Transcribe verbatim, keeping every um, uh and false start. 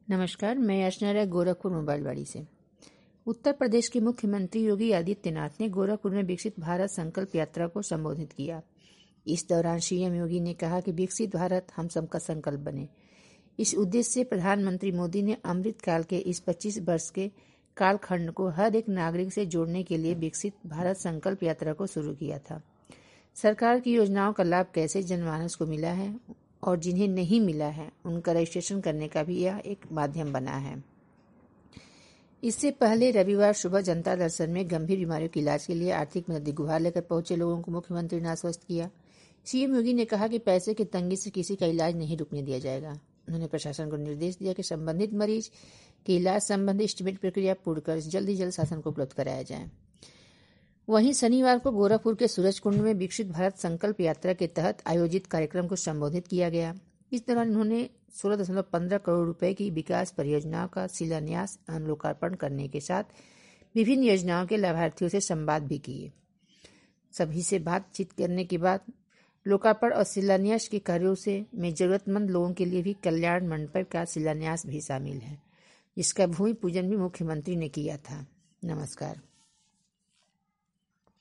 नमस्कार, मैं अर्चना राय गोरखपुर मोबाइलवाड़ी से। उत्तर प्रदेश के मुख्यमंत्री योगी आदित्यनाथ ने गोरखपुर में विकसित भारत संकल्प यात्रा को संबोधित किया। इस दौरान सीएम योगी ने कहा कि विकसित भारत हम सबका संकल्प बने। इस उद्देश्य से प्रधानमंत्री मोदी ने अमृत काल के इस पच्चीस वर्ष के कालखंड को हर एक नागरिक से जोड़ने के लिए विकसित भारत संकल्प यात्रा को शुरू किया था। सरकार की योजनाओं का लाभ कैसे जनमानस को मिला है और जिन्हें नहीं मिला है उनका रजिस्ट्रेशन करने का भी यह एक माध्यम बना है। इससे पहले रविवार सुबह जनता दर्शन में गंभीर बीमारियों के इलाज के लिए आर्थिक मदद की गुहार लेकर पहुंचे लोगों को मुख्यमंत्री ने आश्वस्त किया। सीएम योगी ने कहा कि पैसे की तंगी से किसी का इलाज नहीं रुकने दिया जाएगा। उन्होंने प्रशासन को निर्देश दिया कि संबंधित मरीज के इलाज संबंधी एस्टीमेट प्रक्रिया पूर्ण कर जल्द ही जल्द शासन को उपलब्ध कराया जाए। वहीं शनिवार को गोरखपुर के सूरजकुंड में विकसित भारत संकल्प यात्रा के तहत आयोजित कार्यक्रम को संबोधित किया गया। इस दौरान उन्होंने सोलह दशमलव पंद्रह करोड़ रुपए की विकास परियोजनाओं का शिलान्यास एवं लोकार्पण करने के साथ विभिन्न योजनाओं के लाभार्थियों से संवाद भी किए। सभी से बातचीत करने के बाद लोकार्पण और शिलान्यास के कार्यों से में जरूरतमंद लोगों के लिए भी कल्याण मंडप का शिलान्यास भी शामिल है, जिसका भूमि पूजन भी मुख्यमंत्री ने किया था। नमस्कार।